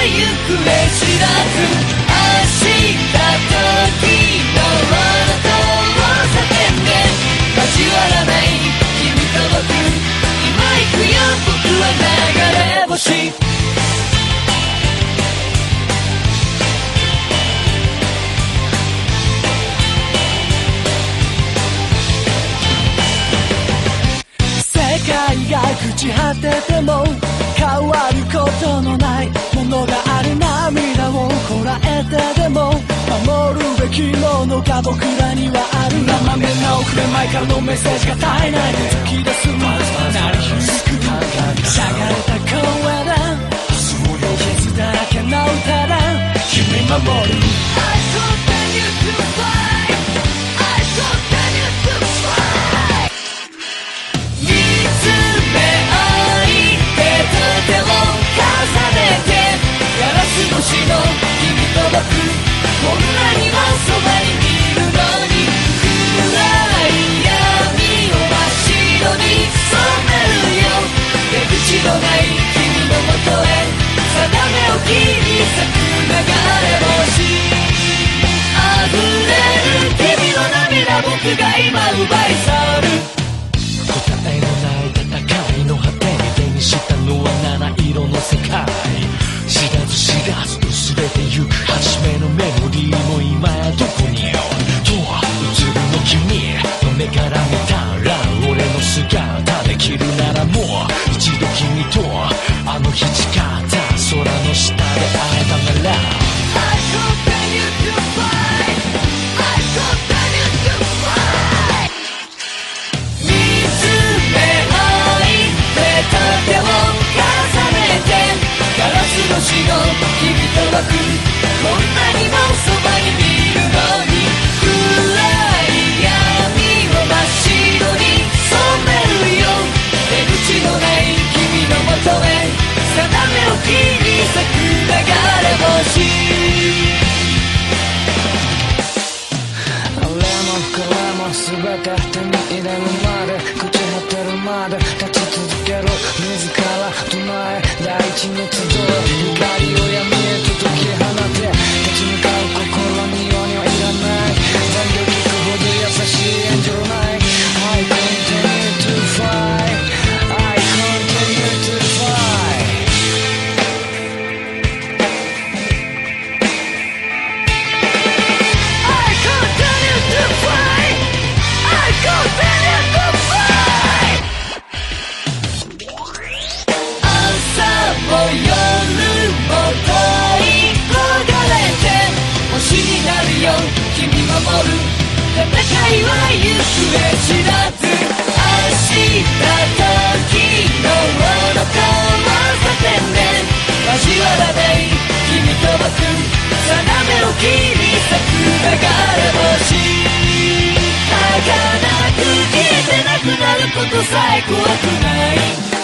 行方知らず明日時のあなたを叫んで交わらない君と僕今行くよ僕は流れ星世界が朽ち果てても変わることのないものがある涙をこらえてでも守るべきものが僕らにはある生身の奥で前からのメッセージが絶えないで突き出す鳴り響くしゃがれた声だ傷だらけの歌だ君守る星の君と僕こんなにもそばにいるのに暗い闇を真っ白に染めるよ出口のない君のもとへ定めを切り裂く流れ星溢れる君の涙僕が今奪い去る答えのない戦いの果てに手にしたのは七色の世界知らず知らず薄れてゆく初めのメロディーも今やどこにとは映るの君の目から見たら俺の姿できるならもう一度君とあの日誓った空の下で会えたなら I hope that you can fly I hope that you can fly 見つめ合い出た手を重ねてガラス越しの君と僕こんなにもそばにいるのに暗い闇を真っ白に染めるよ出口のない君のもとへ定めを切り裂く流れ星あれもこれも全て手に入れるまで朽ち果てるまで立ち続ける自ら唱え大地に集う光を闇へと解き放て立ち向かう心に弱音はいらない残業聞くほど優しいエンジェルない I continue to fly I continue to fly I continue to fly I continue to fly 朝も夜も遠い焦がれて星になるよ君守る戦いは行方知らず明日時のあなたは叫んで交わらない君と僕定めを切り裂く流れ星儚く消えてなくなることさえ怖くない